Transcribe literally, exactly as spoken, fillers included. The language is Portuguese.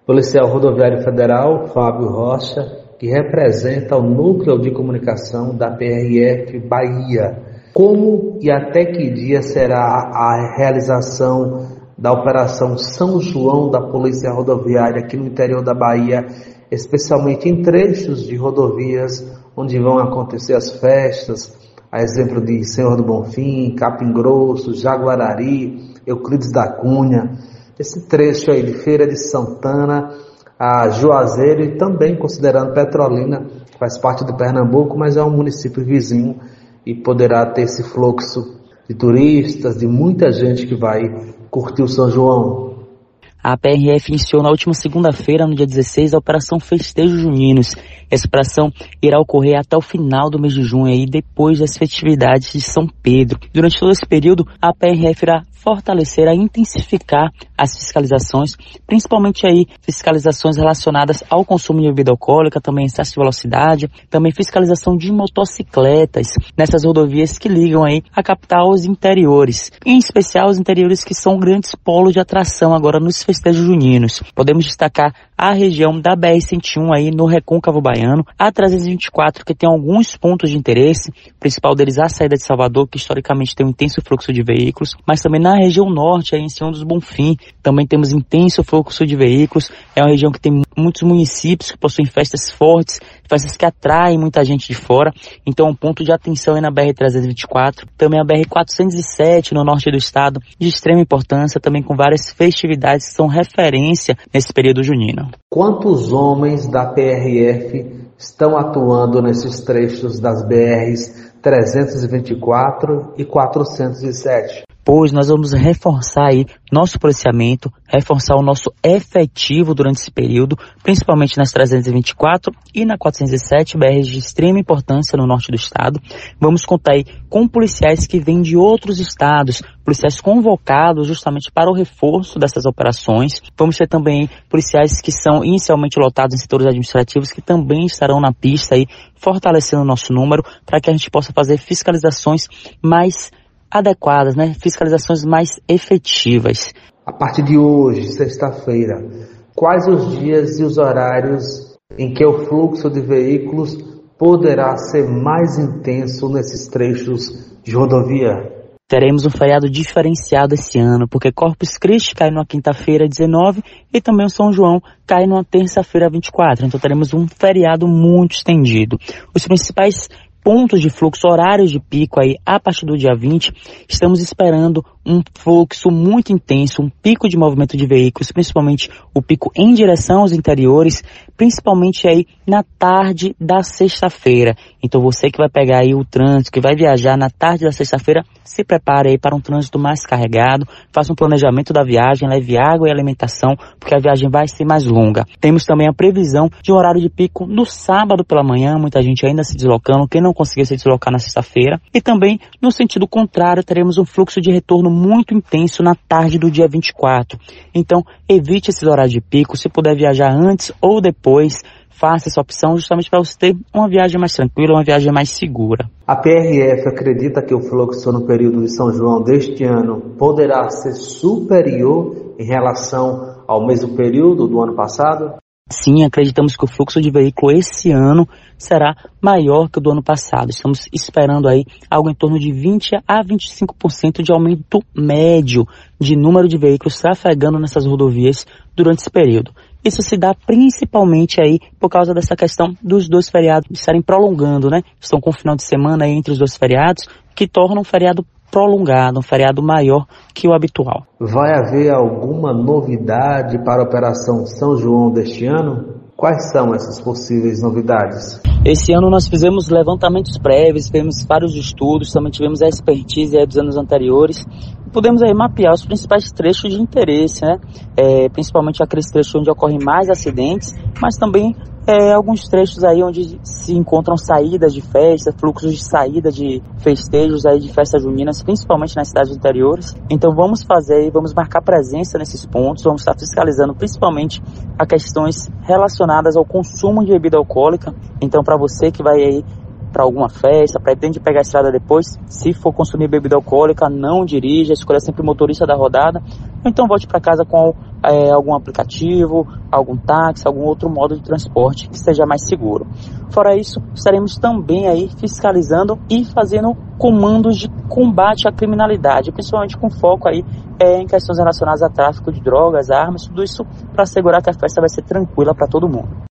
Policial Rodoviário Federal, Fábio Rocha, que representa o Núcleo de Comunicação da P R F Bahia. Como e até que dia será a realização da Operação São João da Polícia Rodoviária aqui no interior da Bahia, especialmente em trechos de rodovias onde vão acontecer as festas, a exemplo de Senhor do Bonfim, Capim Grosso, Jaguarari, Euclides da Cunha, esse trecho aí de Feira de Santana a Juazeiro e também considerando Petrolina, que faz parte de Pernambuco, mas é um município vizinho e poderá ter esse fluxo de turistas, de muita gente que vai curtir o São João. A P R F iniciou na última segunda-feira, no dia dezesseis, a Operação Festejos Juninos. Essa operação irá ocorrer até o final do mês de junho, aí, depois das festividades de São Pedro. Durante todo esse período, a P R F irá fortalecer, a intensificar as fiscalizações, principalmente aí fiscalizações relacionadas ao consumo de bebida alcoólica, também excesso de velocidade, também fiscalização de motocicletas nessas rodovias que ligam aí a capital aos interiores, em especial os interiores que são grandes polos de atração agora nos festejos juninos. Podemos destacar a região da B R cento e um aí no Recôncavo Baiano, a trezentos e vinte e quatro que tem alguns pontos de interesse, o principal deles a saída de Salvador, que historicamente tem um intenso fluxo de veículos, mas também na região norte, aí em Senhor dos Bonfim, também temos intenso fluxo de veículos. É uma região que tem muitos municípios que possuem festas fortes, festas que atraem muita gente de fora, então é um ponto de atenção aí na B R trezentos e vinte e quatro, também a B R quatrocentos e sete no norte do estado, de extrema importância, também com várias festividades que são referência nesse período junino. Quantos homens da P R F estão atuando nesses trechos das B Rs trezentos e vinte e quatro e quatrocentos e sete? Pois nós vamos reforçar aí nosso policiamento, reforçar o nosso efetivo durante esse período, principalmente nas trezentos e vinte e quatro e na quatrocentos e sete, B Rs de extrema importância no norte do estado. Vamos contar aí com policiais que vêm de outros estados, policiais convocados justamente para o reforço dessas operações. Vamos ter também policiais que são inicialmente lotados em setores administrativos, que também estarão na pista aí, fortalecendo o nosso número, para que a gente possa fazer fiscalizações mais adequadas, né? Fiscalizações mais efetivas. A partir de hoje, sexta-feira, quais os dias e os horários em que o fluxo de veículos poderá ser mais intenso nesses trechos de rodovia? Teremos um feriado diferenciado esse ano, porque Corpus Christi cai numa quinta-feira, dezenove, e também o São João cai numa terça-feira, vinte e quatro. Então teremos um feriado muito estendido. Os principais pontos de fluxo, horários de pico aí a partir do dia vinte, estamos esperando um fluxo muito intenso, um pico de movimento de veículos, principalmente o pico em direção aos interiores, principalmente aí na tarde da sexta-feira. Então você que vai pegar aí o trânsito, que vai viajar na tarde da sexta-feira, se prepare aí para um trânsito mais carregado, faça um planejamento da viagem, leve água e alimentação, porque a viagem vai ser mais longa. Temos também a previsão de um horário de pico no sábado pela manhã, muita gente ainda se deslocando, quem não conseguiu se deslocar na sexta-feira, e também no sentido contrário, teremos um fluxo de retorno muito intenso na tarde do dia vinte e quatro. Então, evite esses horários de pico, se puder viajar antes ou depois, faça essa opção justamente para você ter uma viagem mais tranquila, uma viagem mais segura. A P R F acredita que o fluxo no período de São João deste ano poderá ser superior em relação ao mesmo período do ano passado? Sim, acreditamos que o fluxo de veículo esse ano será maior que o do ano passado. Estamos esperando aí algo em torno de vinte a vinte e cinco por cento de aumento médio de número de veículos trafegando nessas rodovias durante esse período. Isso se dá principalmente aí por causa dessa questão dos dois feriados estarem prolongando, né? Estão com o final de semana aí entre os dois feriados, que torna um feriado prolongado, um feriado maior que o habitual. Vai haver alguma novidade para a Operação São João deste ano? Quais são essas possíveis novidades? Esse ano nós fizemos levantamentos prévios, fizemos vários estudos, também tivemos a expertise aí dos anos anteriores. Podemos aí mapear os principais trechos de interesse, né? É, principalmente aqueles trechos onde ocorrem mais acidentes, mas também é, alguns trechos aí onde se encontram saídas de festa, fluxos de saída de festejos aí de festas juninas, principalmente nas cidades interiores. Então vamos fazer, vamos marcar presença nesses pontos, vamos estar fiscalizando principalmente a questões relacionadas ao consumo de bebida alcoólica. Então para você que vai aí para alguma festa, pretende pegar a estrada depois, se for consumir bebida alcoólica, não dirija, escolha sempre o motorista da rodada. ou então volte para casa com é, algum aplicativo, algum táxi, algum outro modo de transporte que seja mais seguro. Fora isso, estaremos também aí fiscalizando e fazendo comandos de combate à criminalidade, principalmente com foco aí é, em questões relacionadas a tráfico de drogas, armas, tudo isso para assegurar que a festa vai ser tranquila para todo mundo.